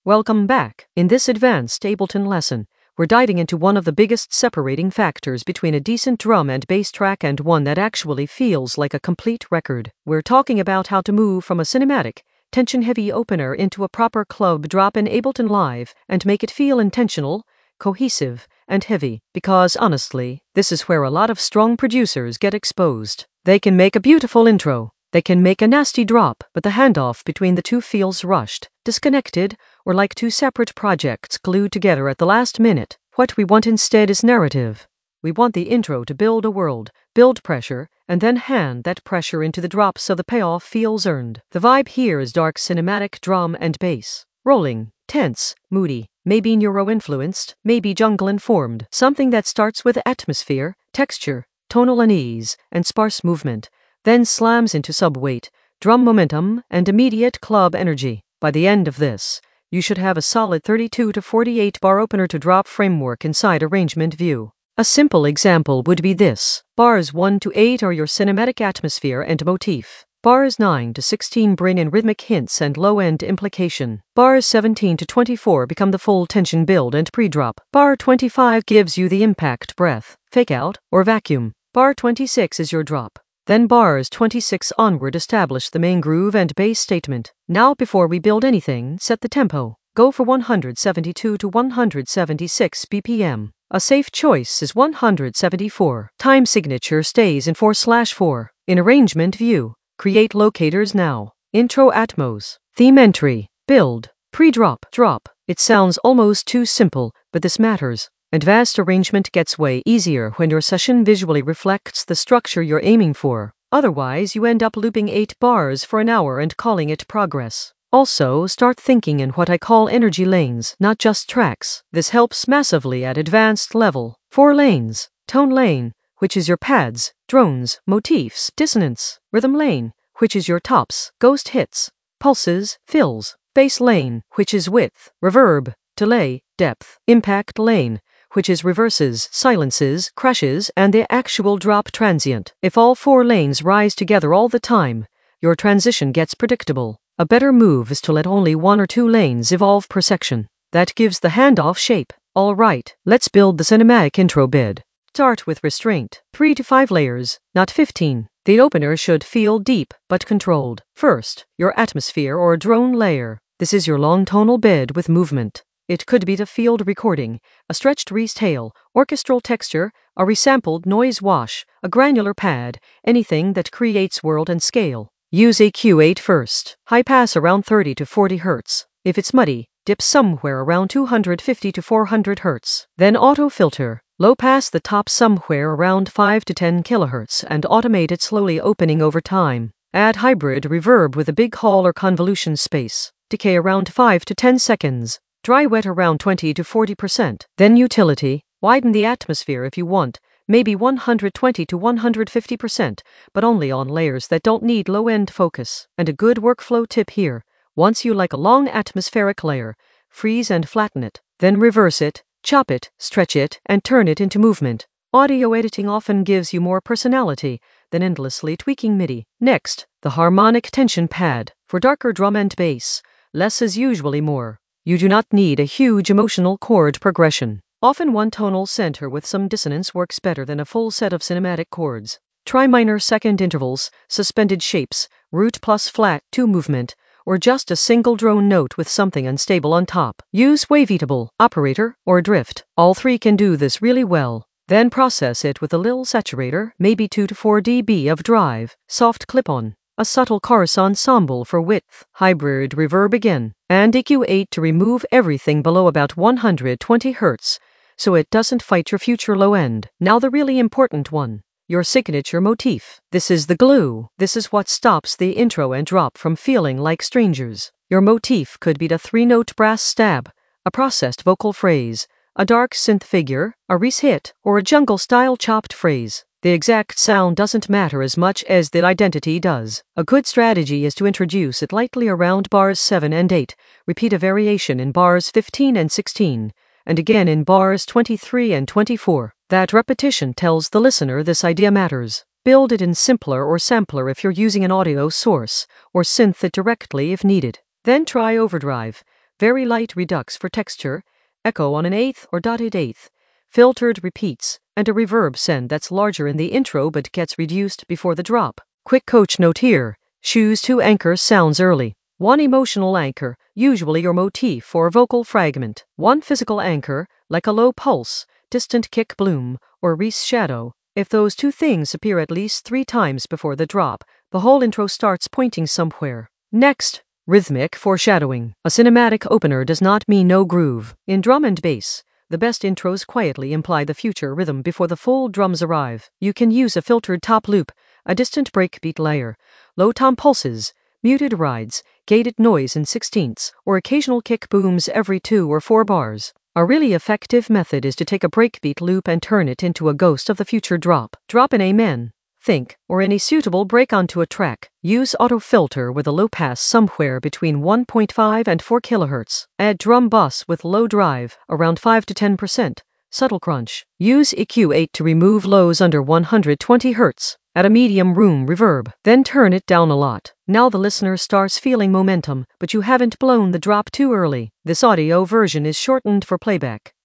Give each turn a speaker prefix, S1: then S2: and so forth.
S1: Welcome back. In this advanced Ableton lesson, we're diving into one of the biggest separating factors between a decent drum and bass track and one that actually feels like a complete record. We're talking about how to move from a cinematic, tension-heavy opener into a proper club drop in Ableton Live and make it feel intentional, cohesive, and heavy. Because honestly, this is where a lot of strong producers get exposed. They can make a beautiful intro. They can make a nasty drop, but the handoff between the two feels rushed, disconnected, or like two separate projects glued together at the last minute. What we want instead is narrative. We want the intro to build a world, build pressure, and then hand that pressure into the drop so the payoff feels earned. The vibe here is dark cinematic drum and bass. Rolling, tense, moody, maybe neuro-influenced, maybe jungle-informed. Something that starts with atmosphere, texture, tonal unease, and sparse movement, then slams into subweight, drum momentum, and immediate club energy. By the end of this, you should have a solid 32 to 48 bar opener to drop framework inside arrangement view. A simple example would be this. Bars 1 to 8 are your cinematic atmosphere and motif. Bars 9 to 16 bring in rhythmic hints and low-end implication. Bars 17 to 24 become the full tension build and pre-drop. Bar 25 gives you the impact breath, fake out, or vacuum. Bar 26 is your drop. Then bars 26 onward establish the main groove and bass statement. Now before we build anything, set the tempo. Go for 172 to 176 BPM. A safe choice is 174. Time signature stays in 4/4. In arrangement view, create locators now. Intro Atmos. Theme entry. Build. Pre-drop. Drop. It sounds almost too simple, but this matters. Advanced arrangement gets way easier when your session visually reflects the structure you're aiming for. Otherwise, you end up looping 8 bars for an hour and calling it progress. Also, start thinking in what I call energy lanes, not just tracks. This helps massively at advanced level. 4 lanes. Tone lane, which is your pads, drones, motifs, dissonance. Rhythm lane, which is your tops, ghost hits, pulses, fills. Bass lane, which is width, reverb, delay, depth. Impact lane, which is reverses, silences, crashes, and the actual drop transient. If all 4 lanes rise together all the time, your transition gets predictable. A better move is to let only 1 or 2 lanes evolve per section. That gives the handoff shape. All right, let's build the cinematic intro bed. Start with restraint. 3 to 5 layers, not 15. The opener should feel deep, but controlled. First, your atmosphere or drone layer. This is your long tonal bed with movement. It could be the field recording, a stretched Reese tail, orchestral texture, a resampled noise wash, a granular pad, anything that creates world and scale. Use EQ8 first. High pass around 30 to 40 Hz. If it's muddy, dip somewhere around 250 to 400 Hz. Then auto filter. Low pass the top somewhere around 5 to 10 kHz and automate it slowly opening over time. Add hybrid reverb with a big hall or convolution space. Decay around 5 to 10 seconds. Dry wet around 20 to 40%. Then utility. Widen the atmosphere if you want, maybe 120 to 150%, but only on layers that don't need low-end focus. And a good workflow tip here. Once you like a long atmospheric layer, freeze and flatten it. Then reverse it, chop it, stretch it, and turn it into movement. Audio editing often gives you more personality than endlessly tweaking MIDI. Next, the harmonic tension pad. For darker drum and bass, less is usually more. You do not need a huge emotional chord progression. Often one tonal center with some dissonance works better than a full set of cinematic chords. Try minor second intervals, suspended shapes, root plus flat 2 movement, or just a single drone note with something unstable on top. Use waveatable, operator, or drift. All 3 can do this really well. Then process it with a little saturator, maybe 2 to 4 dB of drive, soft clip-on. A subtle chorus ensemble for width, hybrid reverb again, and EQ8 to remove everything below about 120 Hz, so it doesn't fight your future low end. Now the really important one, your signature motif. This is the glue. This is what stops the intro and drop from feeling like strangers. Your motif could be the 3-note brass stab, a processed vocal phrase, a dark synth figure, a Reese hit, or a jungle-style chopped phrase. The exact sound doesn't matter as much as the identity does. A good strategy is to introduce it lightly around bars 7 and 8, repeat a variation in bars 15 and 16, and again in bars 23 and 24. That repetition tells the listener this idea matters. Build it in simpler or sampler if you're using an audio source, or synth it directly if needed. Then try overdrive. very light redux for texture, echo on an eighth or dotted eighth, filtered repeats, and a reverb send that's larger in the intro but gets reduced before the drop. Quick coach note here. Choose 2 anchor sounds early. 1 emotional anchor, usually your motif or vocal fragment. 1 physical anchor, like a low pulse, distant kick bloom, or Reese shadow. If those 2 things appear at least 3 times before the drop, the whole intro starts pointing somewhere. Next, rhythmic foreshadowing. A cinematic opener does not mean no groove. In drum and bass, the best intros quietly imply the future rhythm before the full drums arrive. You can use a filtered top loop, a distant breakbeat layer, low tom pulses, muted rides, gated noise in sixteenths, or occasional kick booms every 2 or 4 bars. A really effective method is to take a breakbeat loop and turn it into a ghost of the future drop. Drop an amen, think, or any suitable break onto a track. Use auto filter with a low pass somewhere between 1.5 and 4 kHz. Add drum bus with low drive, around 5 to 10%. Subtle crunch. Use EQ8 to remove lows under 120 Hz. At a medium room reverb, then turn it down a lot. Now the listener starts feeling momentum, but you haven't blown the drop too early. This audio version is shortened for playback.